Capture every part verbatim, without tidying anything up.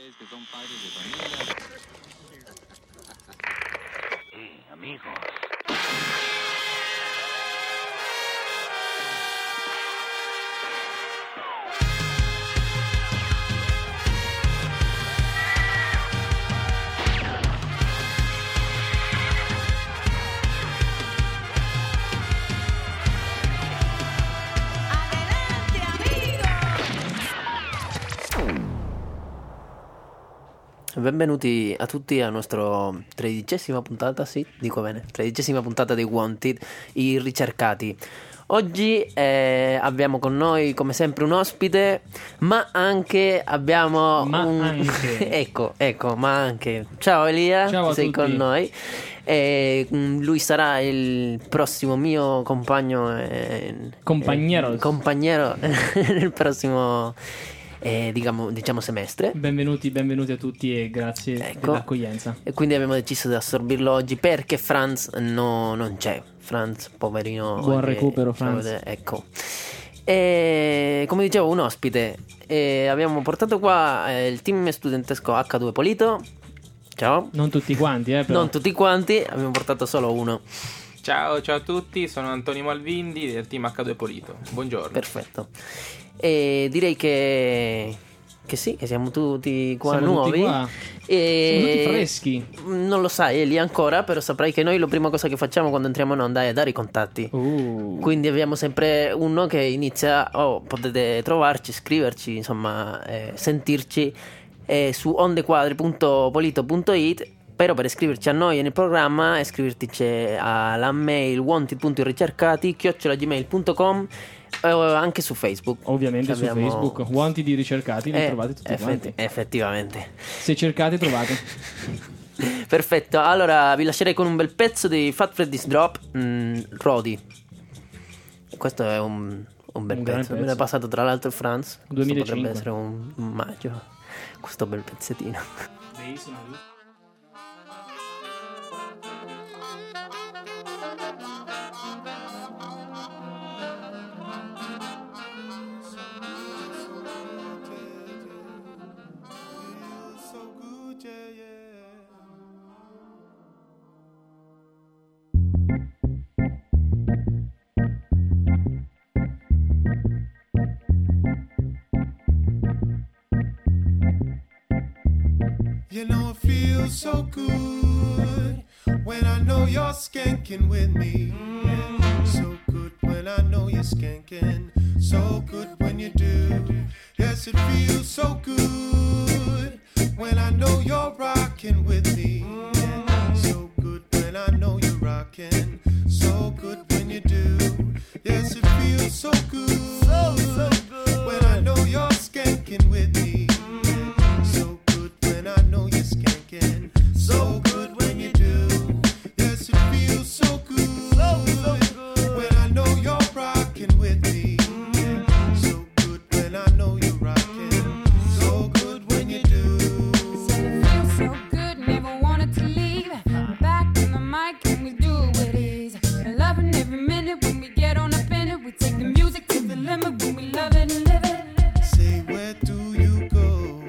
que son padres de familia. Hey, amigos. Benvenuti a tutti alla nostra tredicesima puntata, sì, dico bene, tredicesima puntata di Wanted, i ricercati. Oggi eh, abbiamo con noi come sempre un ospite, ma anche abbiamo ma un... anche. ecco, ecco, ma anche. Ciao Elia, Ciao a sei tutti. con noi. E lui sarà il prossimo mio compagno e, Compagnero. e, compagnero nel prossimo eh, diciamo, diciamo semestre. Benvenuti, benvenuti a tutti e grazie Ecco. dell'accoglienza. E quindi abbiamo deciso di assorbirlo oggi perché Franz no, non c'è. Franz, poverino. Buon che- recupero, Franz. Ecco. E come dicevo, un ospite. E abbiamo portato qua eh, il team studentesco acca due Polito. Ciao. Non tutti quanti, eh, però. Non tutti quanti, abbiamo portato solo uno. Ciao, ciao a tutti, sono Antonio Malvindi del team acca due Polito. Buongiorno. Perfetto. E direi che che sì, che siamo tutti qua Siamo nuovi. tutti qua. E Siamo tutti freschi. non lo sai Eli ancora, però saprai che noi la prima cosa che facciamo quando entriamo in onda è dare i contatti. Uh. Quindi abbiamo sempre uno che inizia, oh, potete trovarci, scriverci, insomma, eh, sentirci eh, su ondequadri punto polito punto it. Però per iscriverci a noi e nel programma, iscrivertici alla mail wanted punto ricercati chiocciola gmail punto com, eh, anche su Facebook. Ovviamente su Abbiamo- Facebook. Wanted di ricercati, li Eh, trovate tutti effetti- quanti. effettivamente. Se cercate, trovate. Perfetto, allora vi lascerei con un bel pezzo di Fat Freddy's Drop, mm, Rodi. Questo è un, un bel Un gran pezzo. Me pezzo. l'ha passato tra l'altro il Franz. Questo duemilacinque. potrebbe essere un, un maggio. Questo bel pezzettino. You know it feels so good when I know you're skanking with me. Yeah. So good when I know you're skanking. So good when you do. Yes, it feels so good when I know you're rocking with me. Yeah. So good when I know you're rocking. So good when you do. Yes, it feels so good, so, so good when I know you're skanking with me. Yeah. So good when I know you're skanking. So good when you do. Yes, it feels so good, so, so good when I know you're rocking with me. Yeah. So good when I know you're rocking. So good when you do. Said it feels so good, never wanted to leave. Back on the mic and we do it with ease. Loving every minute when we get on up in it. We take the music to the limit when we love it and live it. Say, where do you go?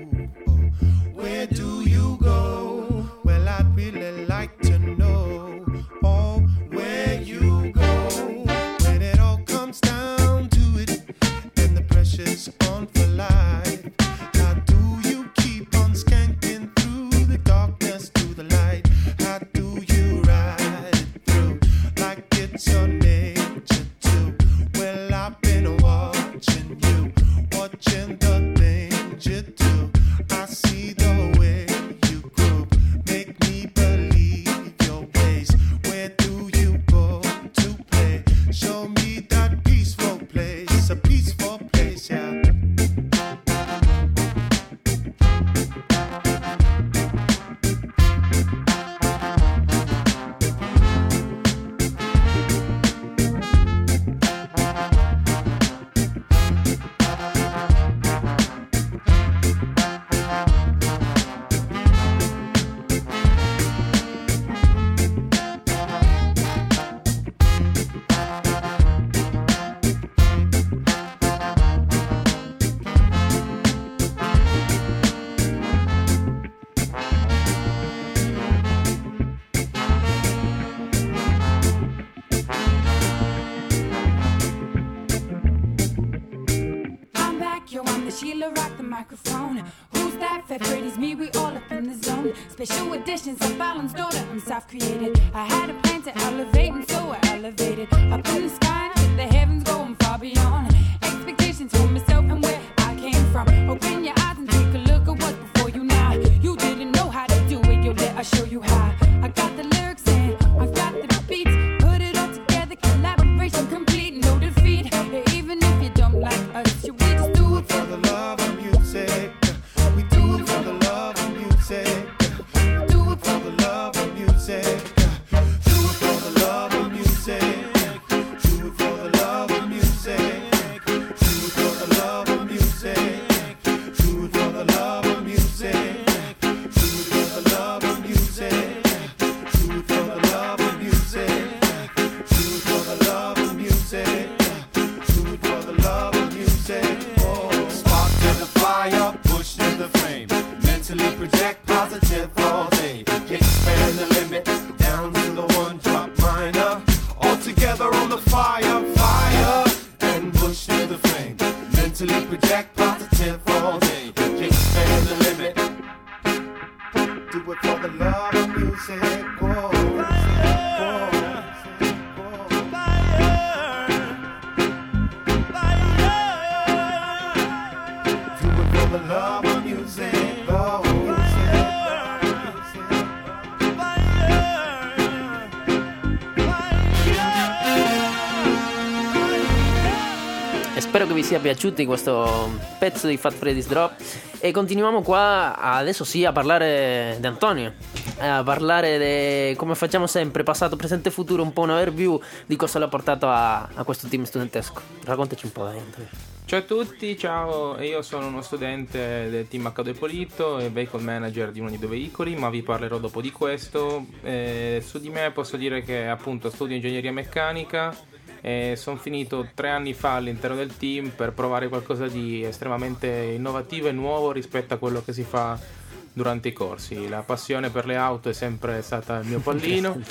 Where do you go? Well, I'd really like to know. Oh, where you go? When it all comes down to it, and the pressure's on for life. How do you keep on skanking through the darkness to the light? How do you ride it through like it's your nature too? Well, I've been watching you, watching the things you do. I see the way you groove, make me believe your ways. Where do you go to play? Show me that peaceful place, a peaceful place, yeah. microphone. Who's that? Fat Freddy's me, we all up in the zone. Special editions of Fallon's daughter, I'm self-created. I had a plan to elevate, and so I elevated. Up in the sky, to the heavens, going far beyond expectations for myself and where I came from. Open your eyes and take a look at what's before you now. You didn't know how to do it, yo, let I show you how. I got the lyrics and I got the beats. Put it all together, collaboration complete, no defeat. Even if you don't like us, you we just do it For the love of music, we do it for the love of music. Do it for the love of music. Do it for the love of music. Do it for the love of music. Do it for the love of music. Do it for the love of music. Do it for the love of music. Do it for the love of music. Do it for the love of music. Do it for the love of music. Oh. Spark to the fire, push to the flame. Mentally project positive all day. Expand the limit down to the one drop minor. All together on the fire, fire, and push to the flame. Mentally project positive all day. Expand the limit. Do it for the love of music. Whoa. Do it for the love of music. Oh, E spero che vi sia piaciuto questo pezzo di Fat Freddy's Drop. E continuiamo qua adesso sì a parlare di Antonio, a parlare di, come facciamo sempre, passato, presente e futuro, un po' un overview di cosa l'ha portato a, a questo team studentesco. Raccontaci un po', dai, Antonio. Ciao a tutti, ciao, io sono uno studente del team acca due Polito e vehicle manager di uno dei due veicoli, ma vi parlerò dopo di questo. Eh, su di me posso dire che appunto studio ingegneria meccanica e sono finito tre anni fa all'interno del team per provare qualcosa di estremamente innovativo e nuovo rispetto a quello che si fa durante i corsi. La passione per le auto è sempre stata il mio pallino.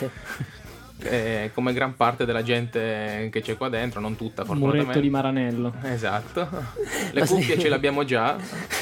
Eh, come gran parte della gente che c'è qua dentro, non tutta fortunatamente. Muretto di Maranello. Esatto, le cuffie ce le abbiamo già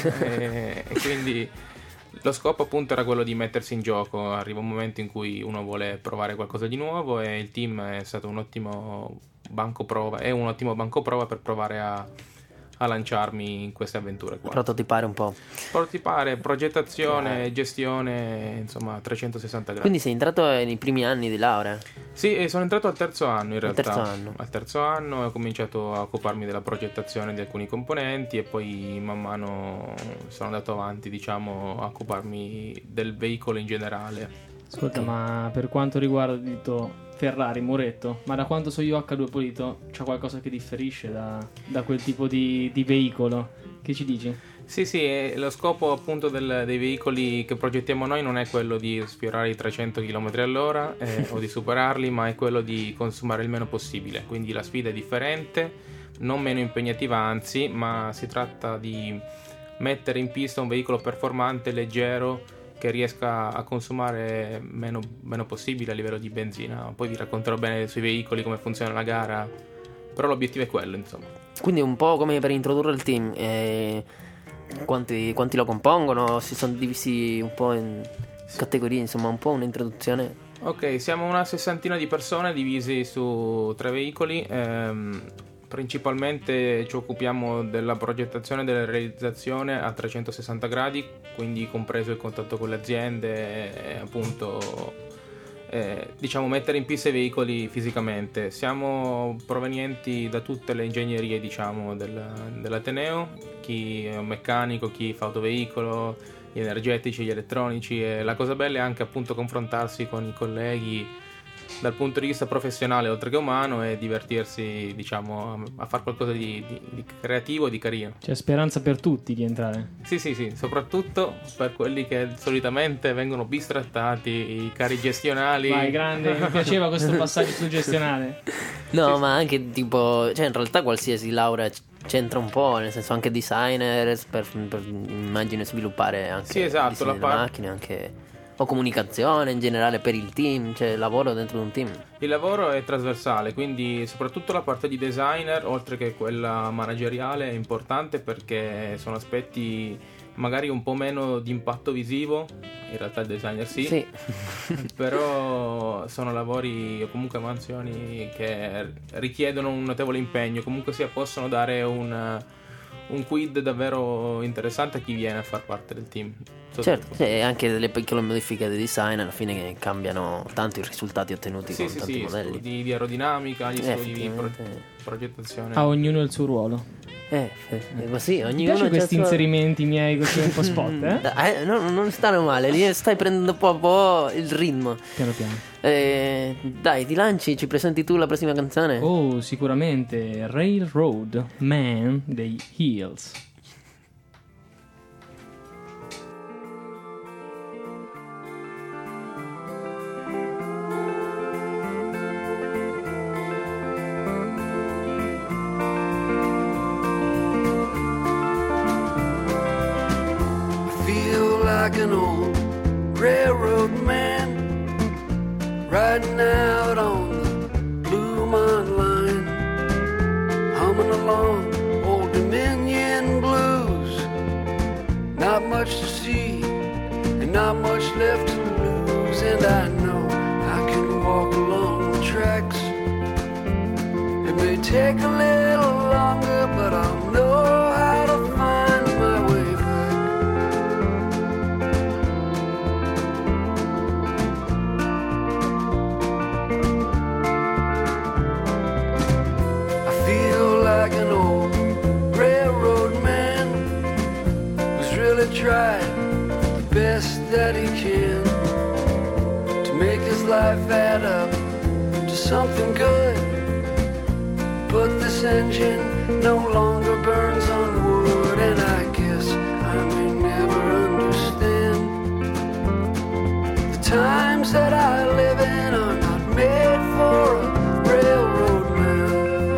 e, e quindi lo scopo appunto era quello di mettersi in gioco. Arriva un momento in cui uno vuole provare qualcosa di nuovo e il team è stato un ottimo banco prova, è un ottimo banco prova per provare a a lanciarmi in queste avventure qua. Prototipare un po'. Prototipare, progettazione, gestione, insomma a trecentosessanta gradi. Quindi sei entrato nei primi anni di laurea? Sì, e sono entrato al terzo anno in realtà. Al terzo anno. Al terzo anno ho cominciato a occuparmi della progettazione di alcuni componenti e poi man mano sono andato avanti, diciamo, a occuparmi del veicolo in generale. Ascolta, ma per quanto riguarda il dito Ferrari, Muretto, ma da quanto so io acca due Polito c'è qualcosa che differisce da, da quel tipo di, di veicolo? Che ci dici? Sì, sì, e lo scopo appunto del, dei veicoli che progettiamo noi non è quello di sfiorare i trecento chilometri all'ora eh, o di superarli, ma è quello di consumare il meno possibile. Quindi la sfida è differente, non meno impegnativa anzi, ma si tratta di mettere in pista un veicolo performante, leggero, che riesca a consumare meno, meno possibile a livello di benzina. Poi vi racconterò bene sui veicoli, come funziona la gara, però l'obiettivo è quello, insomma. Quindi un po' come per introdurre il team, eh, quanti, quanti lo compongono? Si sono divisi un po' in categorie, insomma, un po' un'introduzione. Ok, siamo una sessantina di persone divisi su tre veicoli. ehm, Principalmente ci occupiamo della progettazione e della realizzazione a trecentosessanta gradi, quindi compreso il contatto con le aziende e appunto eh, diciamo mettere in pista i veicoli fisicamente. Siamo provenienti da tutte le ingegnerie, diciamo, del, dell'Ateneo, chi è un meccanico, chi fa autoveicolo, gli energetici, gli elettronici, e la cosa bella è anche appunto confrontarsi con i colleghi dal punto di vista professionale oltre che umano e divertirsi, diciamo, a fare qualcosa di, di, di creativo e di carino. C'è speranza per tutti di entrare. Sì, sì, sì, soprattutto per quelli che solitamente vengono bistrattati, i cari gestionali. Vai, grande, mi piaceva questo passaggio sul gestionale. No, ma anche tipo, cioè in realtà qualsiasi laurea c- c'entra un po', nel senso anche designer per, per immagino sviluppare anche Sì, esatto, disegno la delle par- macchine, anche o comunicazione in generale per il team, cioè lavoro dentro un team? Il lavoro è trasversale, quindi soprattutto la parte di designer, oltre che quella manageriale, è importante perché sono aspetti magari un po' meno di impatto visivo, in realtà il designer sì, Sì. però sono lavori o comunque mansioni che richiedono un notevole impegno, comunque sia possono dare un, un quid davvero interessante a chi viene a far parte del team. Certo, sì, e anche delle piccole modifiche di design alla fine che cambiano tanto i risultati ottenuti Sì, con sì, tanti sì, modelli. studi di aerodinamica, gli Eh, studi di pro- effettivamente. progettazione. A ognuno il suo ruolo. Eh, è così, Mi ognuno piace c'ha questi il suo- inserimenti miei così un po' spot, eh? Eh, no, non stanno male, lì stai prendendo un po', un po' il ritmo. Piano piano. Eh, dai, ti lanci, ci presenti tu la prossima canzone? Oh, sicuramente Railroad Man dei Heels. Feel like an old railroad man riding out on the Blue Mountain line, humming along Old Dominion blues. Not much to see and not much left to lose, and I know I can walk along the tracks. It may take a little longer, but I'll know how to find my way back. I feel like an old railroad man who's really tried the best that he can to make his life add up to something good. But this engine no longer burns on wood, and I guess I may never understand. The times that I live in are not made for a railroad man.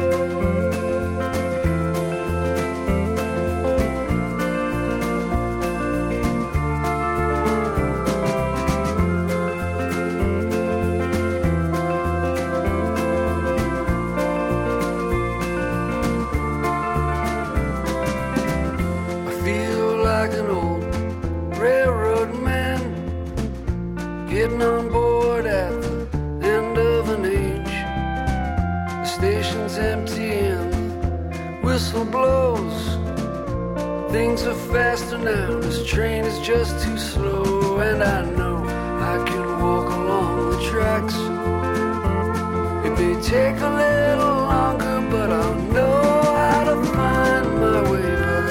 I feel like an old railroad man getting on board at the end of an age. The station's empty and the whistle blows. Things are faster now, this train is just too slow, and I know I can walk along the tracks. It may take a little longer, but I'll know how to find my way back.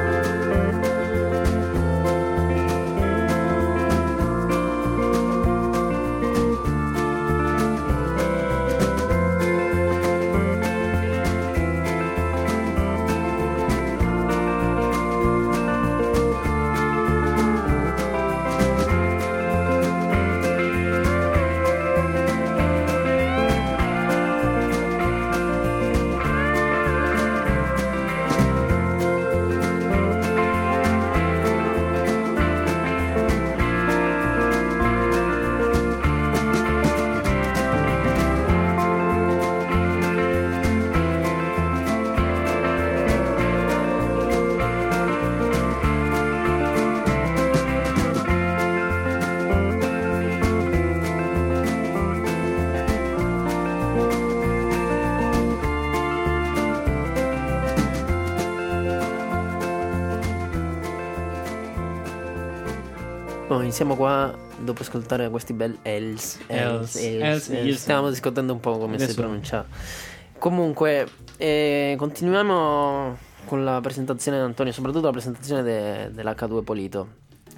Poi siamo qua dopo ascoltare questi bel Els. Els, Els, Els, eh, Els. Stiamo discutendo un po' come si Adesso- pronuncia. Comunque, eh, continuiamo con la presentazione di Antonio, soprattutto la presentazione de- dell'H due Polito.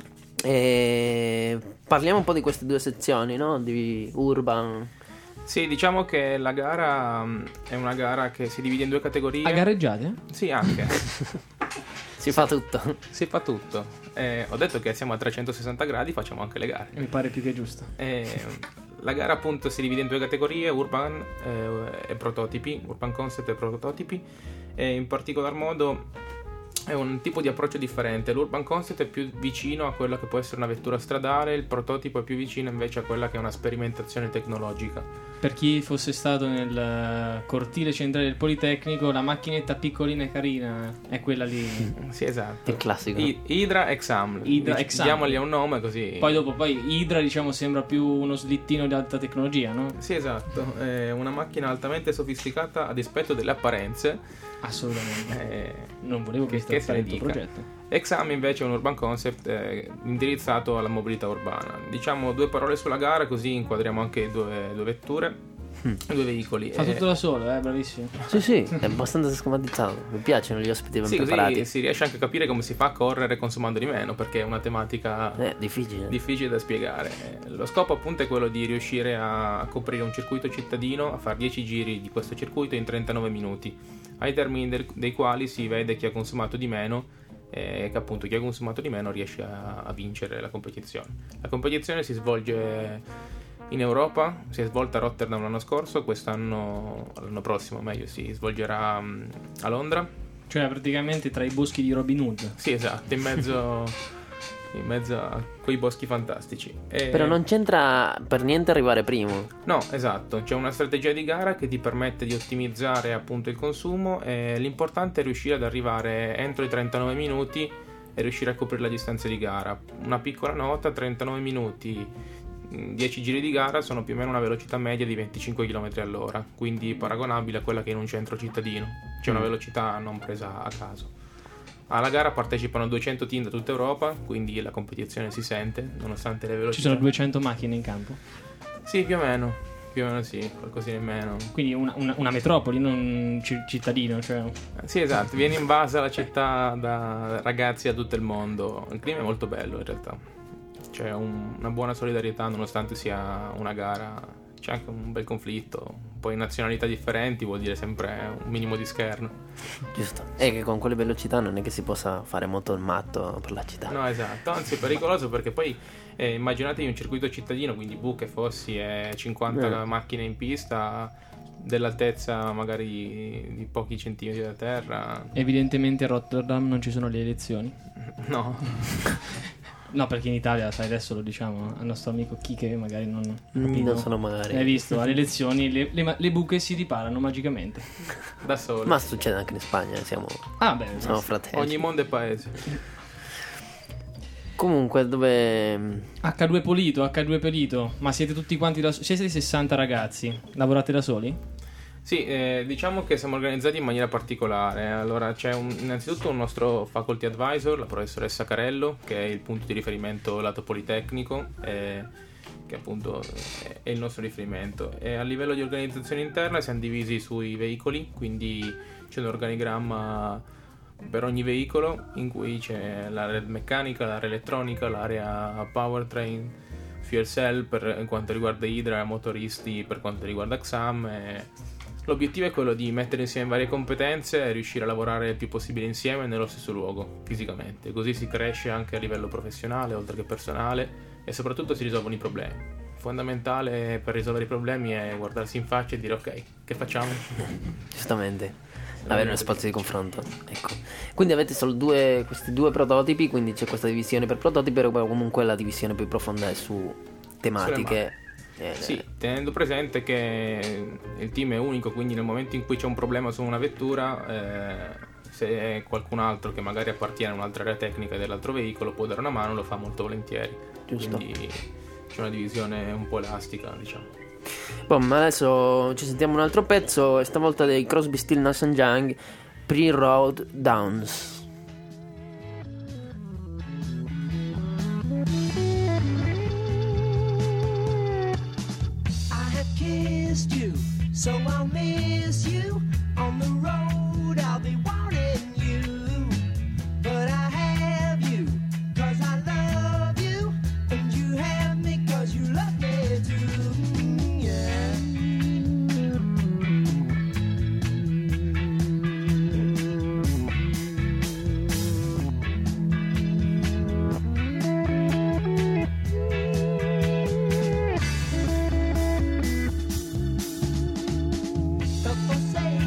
E parliamo un po' di queste due sezioni, no? Di Urban. Sì, diciamo che la gara mh, è una gara che si divide in due categorie. A gareggiate? Sì, anche. Si fa tutto. Si fa tutto. Eh, ho detto che siamo a trecentosessanta gradi, facciamo anche le gare. Mi pare più che giusto. Eh, la gara appunto si divide in due categorie, Urban eh, e prototipi, Urban Concept e prototipi, e in particolar modo è un tipo di approccio differente. L'urban concept è più vicino a quella che può essere una vettura stradale, il prototipo è più vicino invece a quella che è una sperimentazione tecnologica. Per chi fosse stato nel cortile centrale del Politecnico, la macchinetta piccolina e carina è quella lì. Sì, esatto. Il classico. I- Hydra Exam. Hydra Dic- Exam. Diamogli un nome così. Poi dopo, poi Hydra, diciamo, sembra più uno slittino di alta tecnologia, no? Sì, esatto. È una macchina altamente sofisticata a dispetto delle apparenze. Assolutamente. Eh, Non volevo che- questo che se ne il tuo dica. progetto. Exam invece è un urban concept eh, indirizzato alla mobilità urbana. Diciamo due parole sulla gara, così inquadriamo anche due, due vetture, due veicoli. Fa Eh, tutto da solo, eh, bravissimo. Sì, sì, è abbastanza schematizzato. Mi piacciono gli ospiti ben sì, preparati. così si riesce anche a capire come si fa a correre consumando di meno, perché è una tematica Eh, difficile. difficile da spiegare. Eh, Lo scopo appunto è quello di riuscire a coprire un circuito cittadino, a fare dieci giri di questo circuito in trentanove minuti, ai termini del- dei quali si vede chi ha consumato di meno e che appunto chi ha consumato di meno riesce a, a vincere la competizione. La competizione si svolge in Europa, si è svolta a Rotterdam l'anno scorso, quest'anno, l'anno prossimo meglio, si svolgerà mh, a Londra. Cioè, praticamente tra i boschi di Robin Hood. Sì, esatto, in mezzo, in mezzo a quei boschi fantastici. E- Però non c'entra per niente arrivare primo. No, esatto, c'è una strategia di gara che ti permette di ottimizzare appunto il consumo e l'importante è riuscire ad arrivare entro i trentanove minuti e riuscire a coprire la distanza di gara. Una piccola nota, trentanove minuti, mh, dieci giri di gara sono più o meno una velocità media di venticinque chilometri all'ora, quindi paragonabile a quella che è in un centro cittadino. C'è una velocità non presa a caso. Alla gara partecipano duecento team da tutta Europa, quindi la competizione si sente, nonostante le velocità. Ci sono duecento macchine in campo. Sì, più o meno, più o meno sì, qualcosina in meno. Quindi una, una- una metropoli, non un ci- cittadino. Cioè. Sì, esatto, viene invasa la città da ragazzi da tutto il mondo. Il clima è molto bello in realtà. C'è un- una buona solidarietà nonostante sia una gara. C'è anche un bel conflitto. Poi nazionalità differenti vuol dire sempre un minimo di scherno. Giusto. E che con quelle velocità non è che si possa fare molto il matto per la città. No, esatto, anzi è pericoloso perché poi eh, immaginatevi un circuito cittadino, quindi buche, fossi e cinquanta Eh. macchine in pista dell'altezza magari di pochi centimetri da terra. Evidentemente a Rotterdam non ci sono le elezioni. No. No, perché in Italia, sai, adesso lo diciamo al nostro amico Kike, magari non... Mm, non sono magari. Hai visto, alle elezioni le, le, le buche si riparano magicamente. Da solo. Ma succede anche in Spagna, siamo, Ah, beh, siamo ma- fratelli. Ogni mondo è paese. Comunque, dove... acca due Polito, acca due Pelito, ma siete tutti quanti da siete sessanta ragazzi? Lavorate da soli? Sì, eh, diciamo che siamo organizzati in maniera particolare. Allora c'è un- innanzitutto un nostro faculty advisor, la professoressa Carello, che è il punto di riferimento lato politecnico, eh, che appunto è- è il nostro riferimento. E a livello di organizzazione interna siamo divisi sui veicoli, quindi c'è un organigramma per ogni veicolo in cui c'è l'area meccanica, l'area elettronica, l'area powertrain, fuel cell per quanto riguarda Hydra, motoristi per quanto riguarda Xam. E l'obiettivo è quello di mettere insieme varie competenze e riuscire a lavorare il più possibile insieme nello stesso luogo, fisicamente. Così si cresce anche a livello professionale, oltre che personale, e soprattutto si risolvono i problemi. Fondamentale per risolvere i problemi è guardarsi in faccia e dire ok, che facciamo? Giustamente. Avere uno spazio di confronto. Ecco. Quindi avete solo due, questi due prototipi, quindi c'è questa divisione per prototipi, però comunque la divisione più profonda è su tematiche. Eh, Sì, tenendo presente che il team è unico, quindi nel momento in cui c'è un problema su una vettura, eh, se è qualcun altro che magari appartiene a un'altra area tecnica dell'altro veicolo può dare una mano, lo fa molto volentieri. Giusto. Quindi c'è una divisione un po' elastica, diciamo. Boh, ma adesso ci sentiamo un altro pezzo, e stavolta dei Crosby, Still, Nash and Young, Pre-Road Downs. I have kissed you, so I'll miss you. On the road, I'll be wanting you. But I have you, cause I love you. And you have me, cause you love me too. Yeah. The forsaken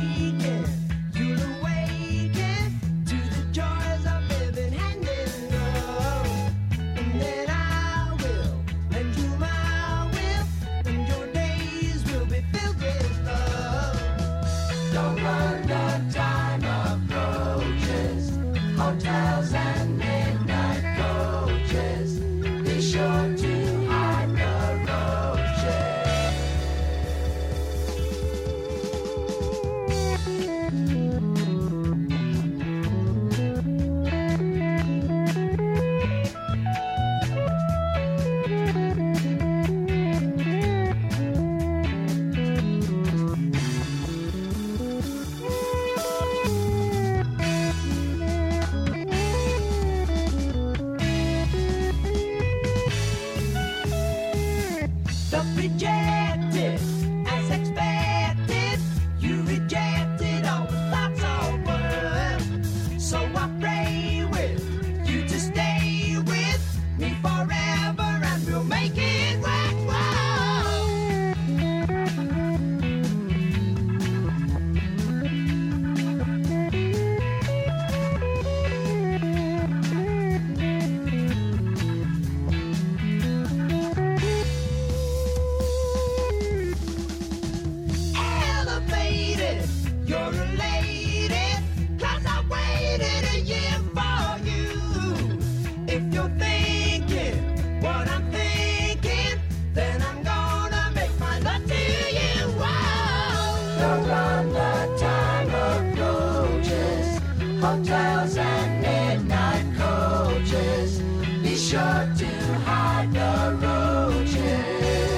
hydrogen.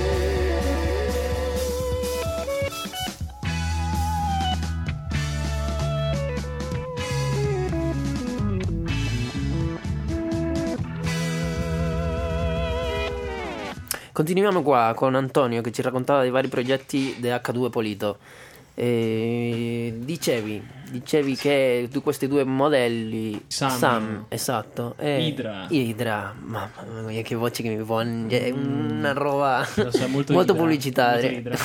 Continuiamo qua con Antonio che ci raccontava dei vari progetti di acca due Polito. E dicevi, dicevi che tu questi due modelli Sam. esatto, e Idra. Idra, mamma mia che voce che mi pone, è una roba Lo so, molto molto Idra, pubblicitaria. molto Idra.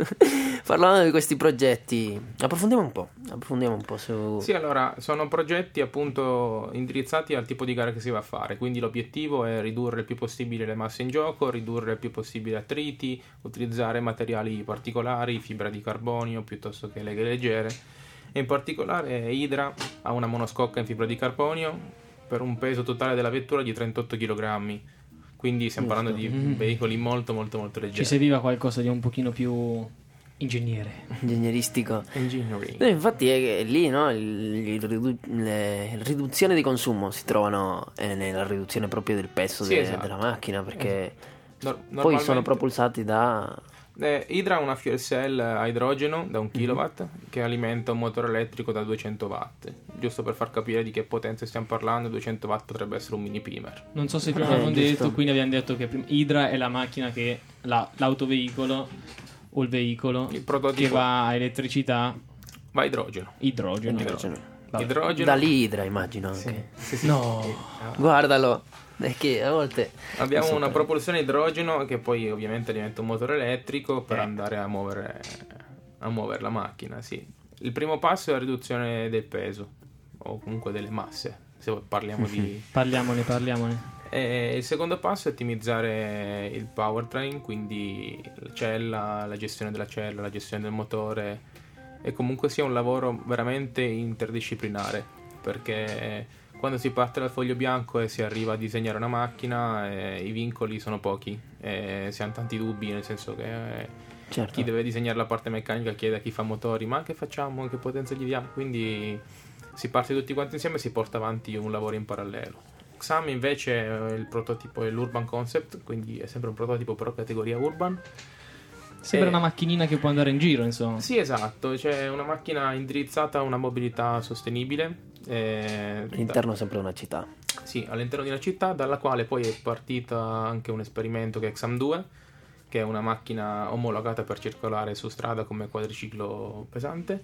Parlando di questi progetti, approfondiamo un po', approfondiamo un po' su Sì, allora, sono progetti appunto indirizzati al tipo di gara che si va a fare, quindi l'obiettivo è ridurre il più possibile le masse in gioco, ridurre il più possibile attriti, utilizzare materiali particolari, fibra di carbonio piuttosto che leghe leggere, e in particolare Idra ha una monoscocca in fibra di carbonio per un peso totale della vettura di trentotto chilogrammi, quindi stiamo Giusto. parlando di veicoli molto molto molto leggeri. Ci serviva qualcosa di un pochino più ingegnere. ingegneristico. Engineering. Eh, infatti è che lì, no, il, il ridu- le riduzione di consumo si trovano eh, nella riduzione proprio del peso Sì, de- esatto. della macchina, perché Nor- poi normalmente- sono propulsati da Eh, Idra ha una fuel cell a idrogeno da un kilowatt che alimenta un motore elettrico da duecento watt. Giusto per far capire di che potenza stiamo parlando, duecento watt potrebbe essere un mini Pimer. Non so se prima Eh, avevamo giusto. detto, quindi abbiamo detto che prim- Idra è la macchina che la- l'autoveicolo o il veicolo Il prototipo che va a elettricità, va a idrogeno. idrogeno. idrogeno. Vabbè. Idrogeno. Da lì Idra, immagino anche. Sì, sì, sì. No. Guardalo, è che a volte Abbiamo non so una per- propulsione a idrogeno che poi ovviamente diventa un motore elettrico per Eh. andare a muovere, a muovere la macchina, sì. Il primo passo è la riduzione del peso o comunque delle masse, se parliamo di... Parliamone, parliamone. E il secondo passo è ottimizzare il powertrain, quindi la cella, la gestione della cella, la gestione del motore, e comunque sia un lavoro veramente interdisciplinare, perché quando si parte dal foglio bianco e si arriva a disegnare una macchina, eh, i vincoli sono pochi, eh, si hanno tanti dubbi, nel senso che eh, certo. chi deve disegnare la parte meccanica chiede a chi fa motori ma che facciamo, che potenza gli diamo, quindi si parte tutti quanti insieme e si porta avanti un lavoro in parallelo. Xam invece è il prototipo, è l'Urban Concept, quindi è sempre un prototipo però categoria Urban. Sembra Eh, una macchinina che può andare in giro, insomma. Sì, esatto, c'è una macchina indirizzata a una mobilità sostenibile. eh, All'interno sempre una città. da- sì, all'interno di una città, dalla quale poi è partita anche un esperimento che è Xam due, che è una macchina omologata per circolare su strada come quadriciclo pesante,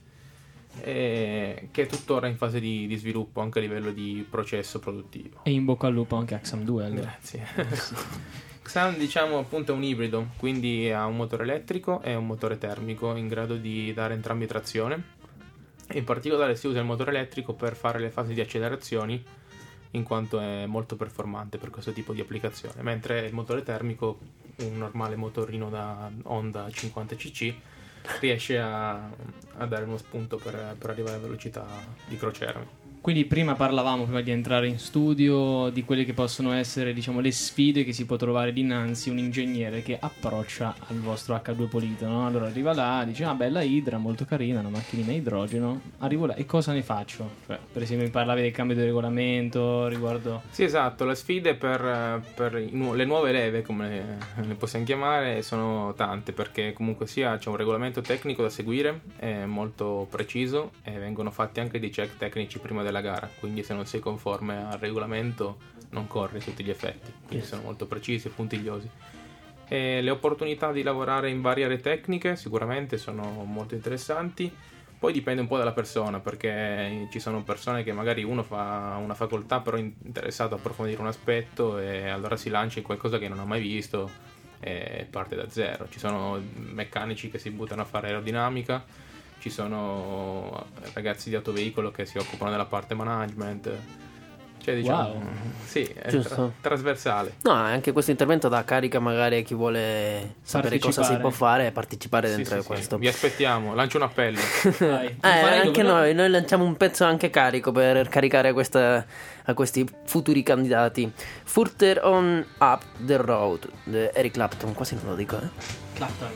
e che è tuttora in fase di, di sviluppo anche a livello di processo produttivo. E in bocca al lupo anche a Xam due, allora. Grazie. Xam, diciamo, appunto è un ibrido, quindi ha un motore elettrico e un motore termico in grado di dare entrambi trazione. In particolare si usa il motore elettrico per fare le fasi di accelerazioni, in quanto è molto performante per questo tipo di applicazione, mentre il motore termico, un normale motorino da Honda cinquanta cc, riesce a, a dare uno spunto per, per arrivare a velocità di crocerme. Quindi prima parlavamo, prima di entrare in studio, di quelle che possono essere, diciamo, le sfide che si può trovare dinanzi un ingegnere che approccia al vostro acca due Polito, no? Allora arriva là, dice, ah, bella Idra, molto carina, una macchinina a idrogeno, arrivo là, e cosa ne faccio? Cioè, per esempio mi parlavi del cambio di regolamento, riguardo... Sì, esatto, le sfide per, per i nu- le nuove leve, come le, le possiamo chiamare, sono tante, perché comunque sia c'è un regolamento tecnico da seguire, è molto preciso e vengono fatti anche dei check tecnici prima della gara, quindi se non sei conforme al regolamento non corri a tutti gli effetti, quindi sono molto precisi e puntigliosi. E le opportunità di lavorare in varie aree tecniche sicuramente sono molto interessanti. Poi dipende un po' dalla persona, perché ci sono persone che magari uno fa una facoltà però è interessato a approfondire un aspetto e allora si lancia in qualcosa che non ha mai visto e parte da zero. Ci sono meccanici che si buttano a fare aerodinamica, ci sono ragazzi di autoveicolo che si occupano della parte management. Cioè, diciamo, Wow. sì, è Giusto. tra- trasversale. No, anche questo intervento dà carica magari a chi vuole sapere cosa si Partecipare. può fare e partecipare Sì, dentro sì, a sì. questo. Vi aspettiamo, lancio un appello. Dai, Eh, lo farei anche io, però- noi, noi lanciamo un pezzo anche carico per caricare questa, a questi futuri candidati. Further on Up the Road di Eric Clapton, quasi non lo dico, eh. Clapton.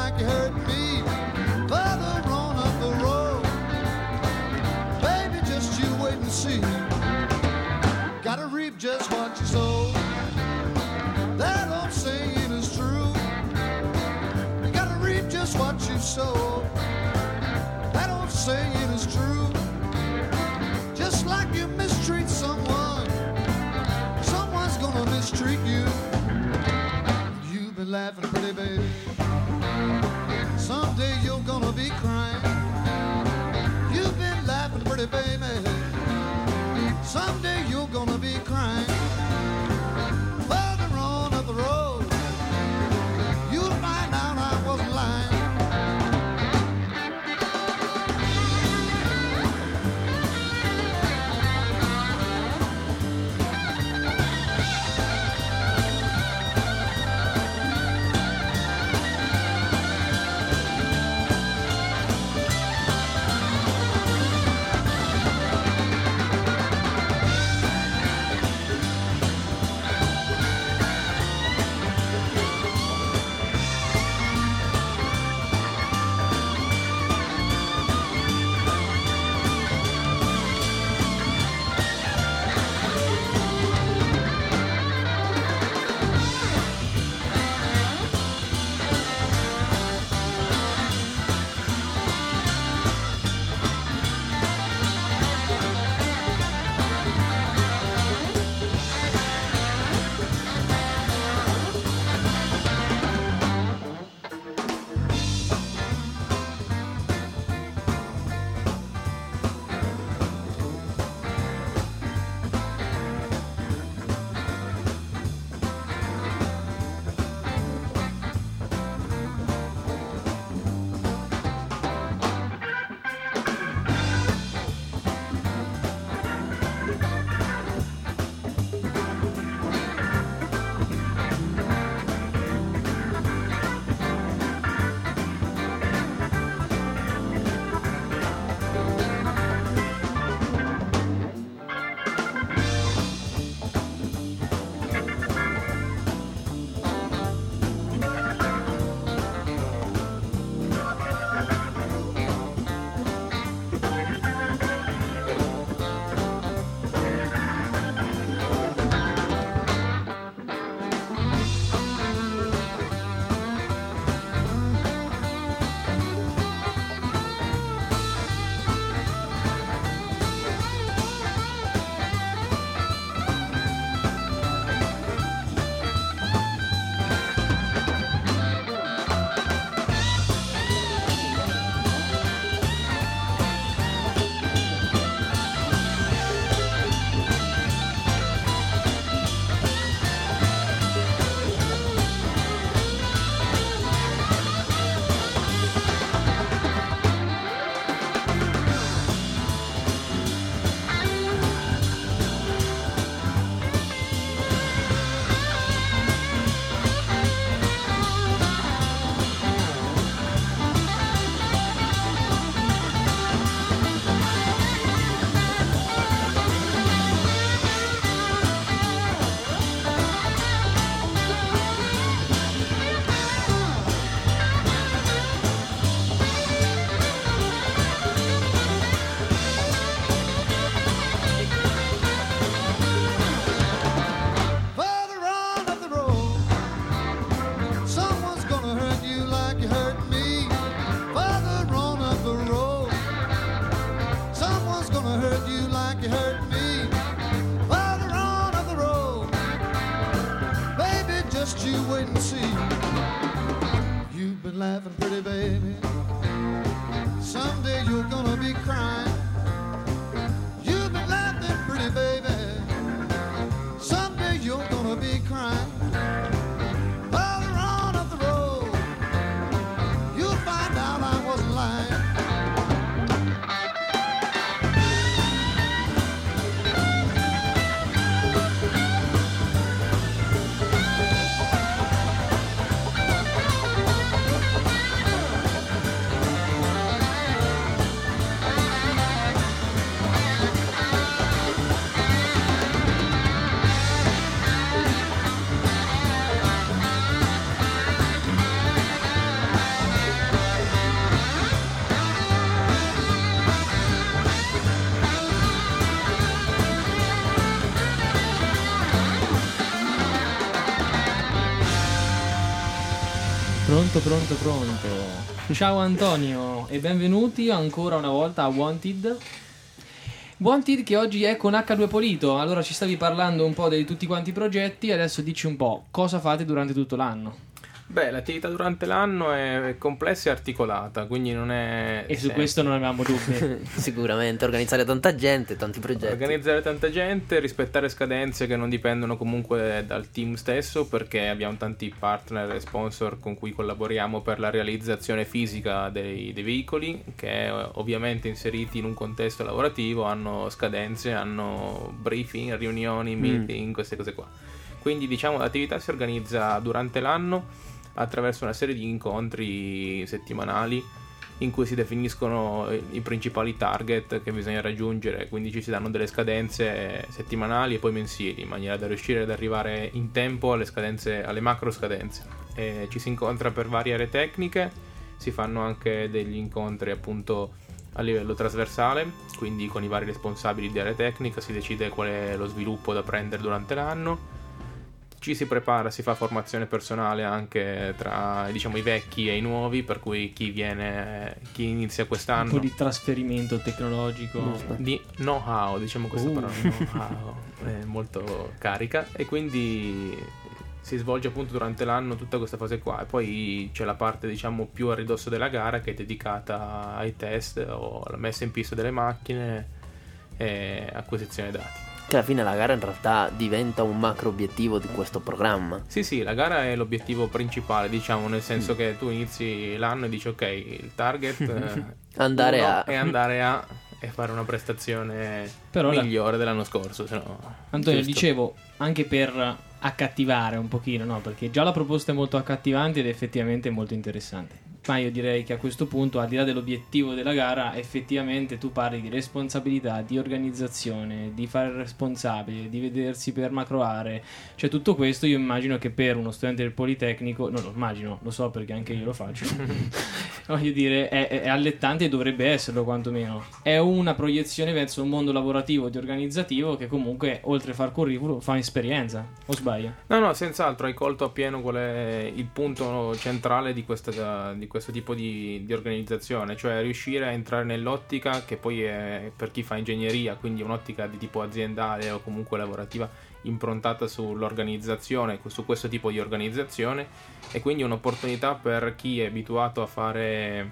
like you hurt me. Further on up the road, baby, just you wait and see. Gotta reap just what you sow. That old saying is true. You gotta reap just what you sow. That old saying is true. Just like you mistreat someone, someone's gonna mistreat you. You've been laughing pretty, baby. Someday you're gonna be crying. You've been laughing pretty, baby. Someday you're gonna be crying. Further on up the road, you'll find out I wasn't lying. Laughing pretty baby, someday you're gonna be crying. You've been laughing pretty baby, someday you're gonna be crying. Further on up the road, you'll find out I wasn't lying. pronto, pronto. Ciao Antonio e benvenuti ancora una volta a Wanted. Wanted che oggi è con acca due Polito. Allora ci stavi parlando un po' di tutti quanti i progetti, adesso dici un po' cosa fate durante tutto l'anno. Beh, l'attività durante l'anno è complessa e articolata, quindi non è... E su semplice. questo non avevamo dubbi. Sicuramente organizzare tanta gente, tanti progetti. Organizzare tanta gente, rispettare scadenze che non dipendono comunque dal team stesso, perché abbiamo tanti partner e sponsor con cui collaboriamo per la realizzazione fisica dei, dei veicoli, che ovviamente inseriti in un contesto lavorativo hanno scadenze, hanno briefing, riunioni, meeting, mm. queste cose qua. Quindi diciamo l'attività si organizza durante l'anno attraverso una serie di incontri settimanali in cui si definiscono i principali target che bisogna raggiungere, quindi ci si danno delle scadenze settimanali e poi mensili, in maniera da riuscire ad arrivare in tempo alle scadenze, alle macro scadenze. E ci si incontra per varie aree tecniche, si fanno anche degli incontri appunto a livello trasversale, quindi con i vari responsabili di area tecnica si decide qual è lo sviluppo da prendere durante l'anno. Ci si prepara, si fa formazione personale anche tra, diciamo, i vecchi e i nuovi, per cui chi viene, chi inizia quest'anno, Un po' di trasferimento tecnologico. di know-how, diciamo questa Uh. parola, know-how, è molto carica, e quindi si svolge appunto durante l'anno tutta questa fase qua, e poi c'è la parte diciamo più a ridosso della gara che è dedicata ai test o alla messa in pista delle macchine e acquisizione dati. Che alla fine la gara in realtà diventa un macro obiettivo di questo programma. Sì, sì, la gara è l'obiettivo principale, diciamo, nel senso che tu inizi l'anno e dici ok, il target eh, Andare uno a- è andare a e fare una prestazione Però la- migliore dell'anno scorso, se no... Antonio, giusto. dicevo, anche per accattivare un pochino, no? Perché già la proposta è molto accattivante ed effettivamente molto interessante. Ma io direi che a questo punto, al di là dell'obiettivo della gara, effettivamente tu parli di responsabilità, di organizzazione, di fare il responsabile, di vedersi per macro aree. Cioè tutto questo io immagino che per uno studente del Politecnico, non lo immagino, lo so perché anche io lo faccio, voglio dire, è, è allettante e dovrebbe esserlo quantomeno. È una proiezione verso un mondo lavorativo ed organizzativo che comunque, oltre a far curriculum, fa esperienza, o sbaglio? No, no, senz'altro hai colto appieno qual è il punto centrale di, questa, di questo tipo di, di organizzazione, cioè riuscire a entrare nell'ottica che poi è per chi fa ingegneria, quindi un'ottica di tipo aziendale o comunque lavorativa improntata sull'organizzazione, su questo tipo di organizzazione, e quindi un'opportunità per chi è abituato a fare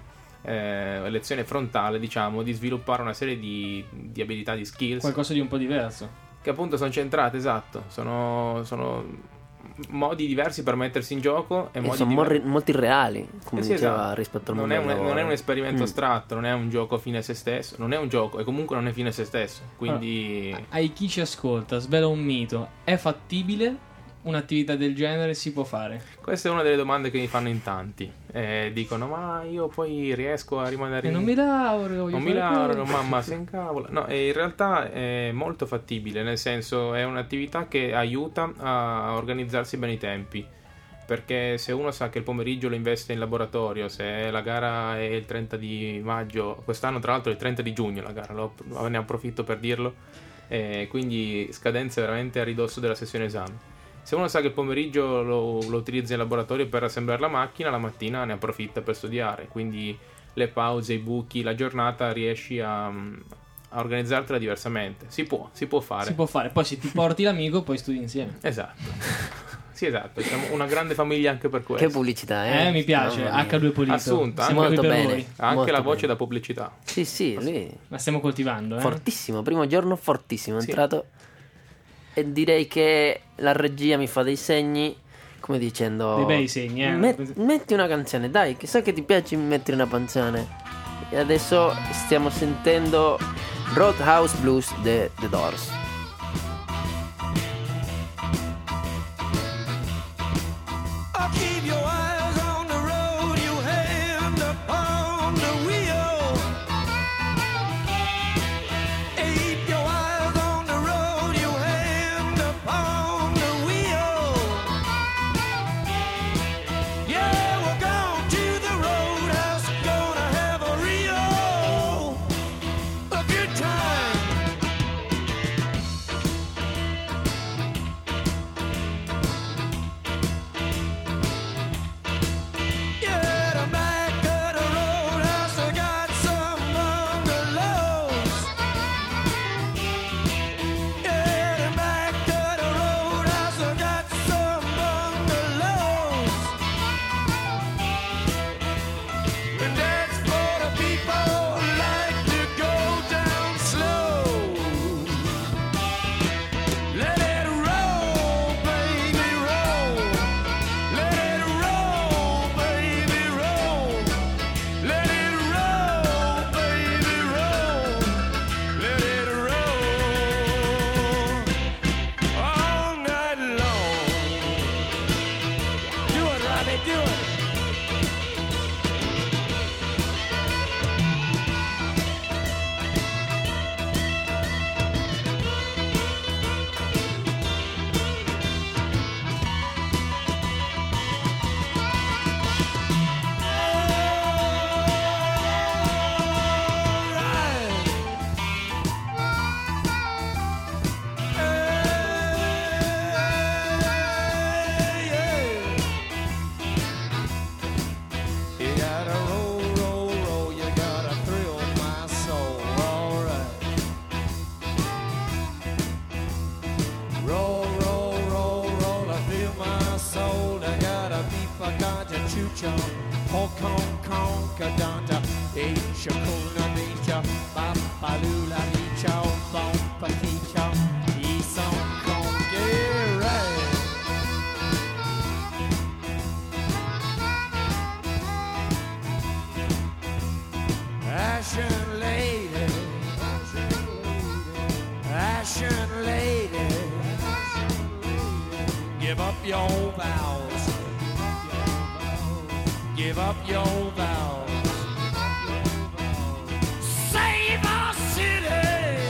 eh, lezione frontale, diciamo, di sviluppare una serie di, di abilità, di skills Qualcosa di un po' diverso. che appunto sono centrate, esatto, sono, sono modi diversi per mettersi in gioco e, E modi sono diver- morri- molto irreali, come Eh sì, diceva, esatto. rispetto al non mondo è, del un, lavoro. non è un esperimento Mm. astratto, non è un gioco fine a se stesso, non è un gioco e comunque non è fine a se stesso, quindi Ai chi ci ascolta, svela un mito: è fattibile? Un'attività del genere si può fare? questa è una delle domande che mi fanno in tanti, eh, dicono ma io poi riesco a rimanere E in... non mi laureo, voglio non mi fare laureo, quello. mamma si incavola. No, e in realtà è molto fattibile, nel senso è un'attività che aiuta a organizzarsi bene i tempi, perché se uno sa che il pomeriggio lo investe in laboratorio, se la gara è il trenta di maggio, quest'anno tra l'altro è il trenta di giugno la gara, lo, ne approfitto per dirlo, e quindi scadenze veramente a ridosso della sessione esame. Se uno sa che il pomeriggio lo, lo utilizza in laboratorio per assemblare la macchina, la mattina ne approfitta per studiare, quindi le pause, i buchi, la giornata riesci a, a organizzartela diversamente. Si può, si può fare. Si può fare, poi se ti porti l'amico poi studi insieme. Esatto. Sì, esatto, siamo una grande famiglia anche per questo. Che pubblicità, eh? Eh, mi piace, Mamma mia. acca due Polito. Assunta, Siamo molto qui per bene. voi. Ha anche Molto la voce bene. da pubblicità. Sì, sì, lui La stiamo coltivando, eh? fortissimo, primo giorno fortissimo, è Sì. entrato e direi che la regia mi fa dei segni, come dicendo Dei bei segni, eh. "Met- metti una canzone, dai, che so che ti piace mettere una canzone". E adesso stiamo sentendo Roadhouse Blues The, The Doors. Oh, keep your eyes on the road, your hand upon the wheel. Keep your eyes on the road, your hand upon the wheel. Yeah, we're going to the roadhouse, gonna have a real a good time. donka donta, Isha kuna nicha, Papalula nicha, Bompa nicha, Ison kongere. Ashen lady, Ashen lady, give up your vows, give up your vows, save our city,